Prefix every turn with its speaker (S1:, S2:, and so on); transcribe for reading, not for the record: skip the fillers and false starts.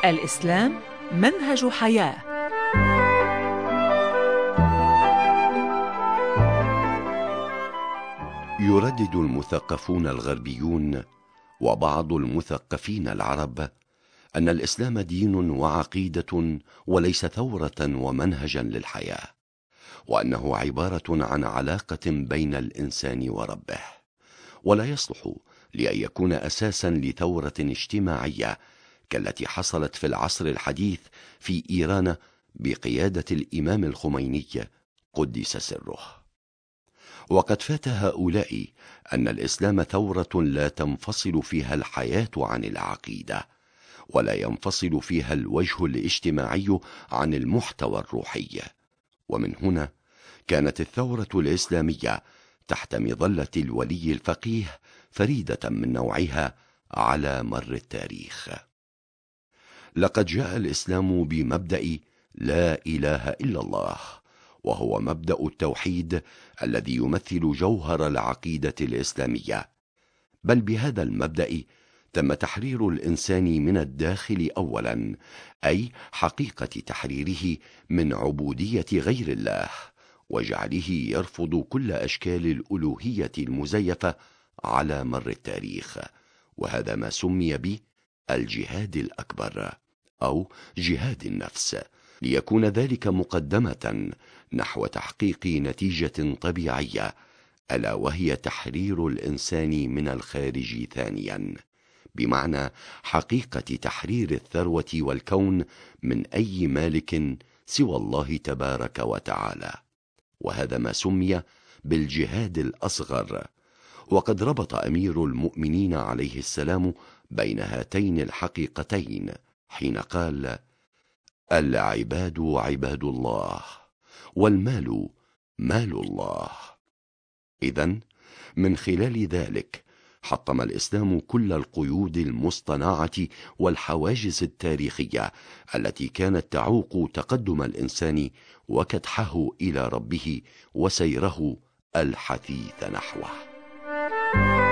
S1: الإسلام منهج حياة.
S2: يردد المثقفون الغربيون وبعض المثقفين العرب أن الإسلام دين وعقيدة وليس ثورة ومنهجا للحياة، وأنه عبارة عن علاقة بين الإنسان وربه، ولا يصلح لأن يكون أساسا لثورة اجتماعية كالتي حصلت في العصر الحديث في إيران بقيادة الإمام الخميني قدس سره. وقد فات هؤلاء أن الإسلام ثورة لا تنفصل فيها الحياة عن العقيدة، ولا ينفصل فيها الوجه الاجتماعي عن المحتوى الروحي. ومن هنا كانت الثورة الإسلامية تحت مظلة الولي الفقيه فريدة من نوعها على مر التاريخ. لقد جاء الإسلام بمبدأ لا إله إلا الله، وهو مبدأ التوحيد الذي يمثل جوهر العقيدة الإسلامية. بل بهذا المبدأ تم تحرير الإنسان من الداخل أولا، أي حقيقة تحريره من عبودية غير الله، وجعله يرفض كل أشكال الألوهية المزيفة على مر التاريخ. وهذا ما سمي بالجهاد الأكبر أو جهاد النفس، ليكون ذلك مقدمة نحو تحقيق نتيجة طبيعية، ألا وهي تحرير الإنسان من الخارج ثانيا، بمعنى حقيقة تحرير الثروة والكون من أي مالك سوى الله تبارك وتعالى. وهذا ما سمي بالجهاد الأصغر. وقد ربط أمير المؤمنين عليه السلام بين هاتين الحقيقتين حين قال: العباد عباد الله، والمال مال الله. إذن من خلال ذلك حطم الإسلام كل القيود المصطنعة والحواجز التاريخية التي كانت تعوق تقدم الإنسان وكدحه إلى ربه وسيره الحثيث نحوه.